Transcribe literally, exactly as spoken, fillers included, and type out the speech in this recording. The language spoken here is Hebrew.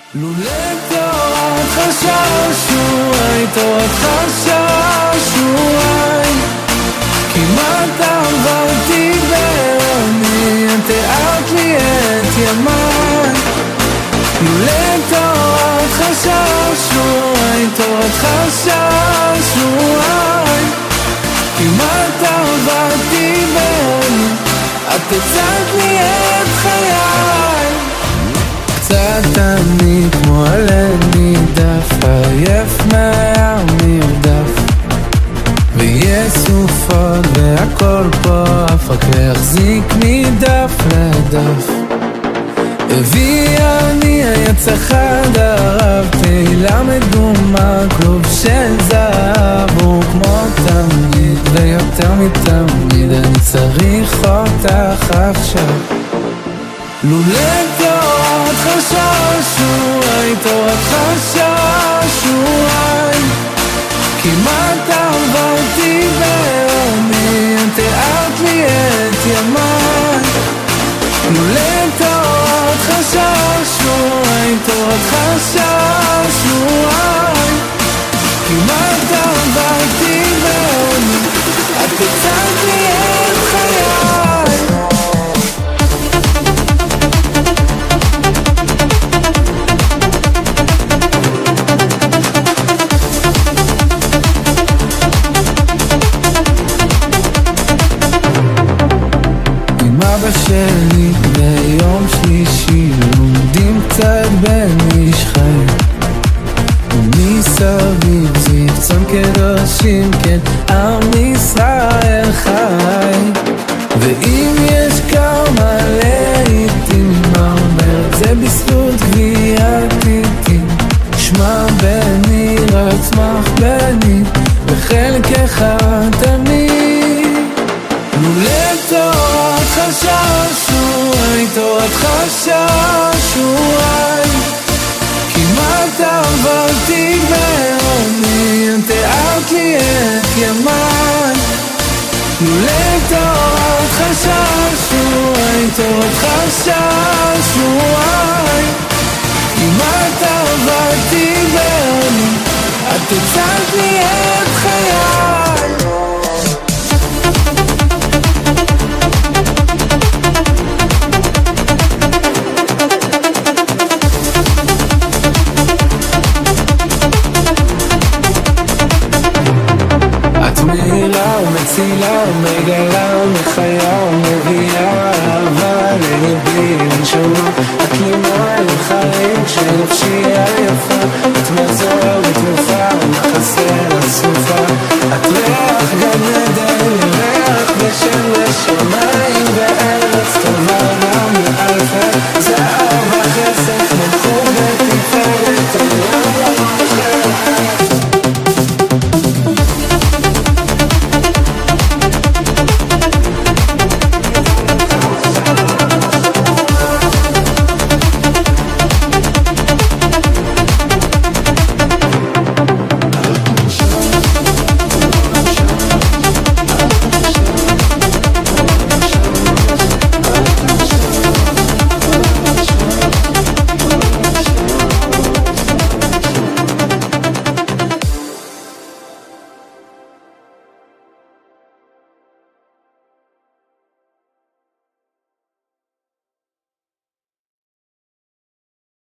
לולא תורת חששוי, תורת חששוי, כמעט עברתי בעוני, את תיארת לי את ימיי. לולא תורת חששוי, תורת חששוי, כמעט עברתי בעוני, את תצאת לי את חיי. קצת אני כמו עלה נידף, עייף מהמרדף, ויש סופות והכל פה אף רק להחזיק מדף לדף. הביא אני עץ אחד הרב, תהילה מדומה כלוב של זהב, הוא כמו תמיד ויותר מתמיד, אני צריך אותך עכשיו. לולא תורת חששוי, תורת חששוי, כמעט עברתי בעוני, תיארת לי את ימיי. לולא תורת חששוי, תורת חששוי, כמעט עברתי בעוני, את תצאת לי את חיי. אבא שלי ביום שלישי לומדים קצת בניש חי, ומסביב זיו צאן קדושים, כן עם ישראל חי. ואם יש כמה לעיתים מרמר, זה בזכות גביית עיתים. שמע בני רצמח בני, בחלק אחד אני. לולא תורת חששוי, תורת חששוי, כמעט עברתי בעוני, תיארת לי את ימיי. לולא תורת חששוי, תורת חששוי, כמעט עברתי בעוני, את תצאת לי את חיי. מצילה ומגלה ומחיה ומביאה אהבה ללבי ונשמה, את לימה לחיים שנפשי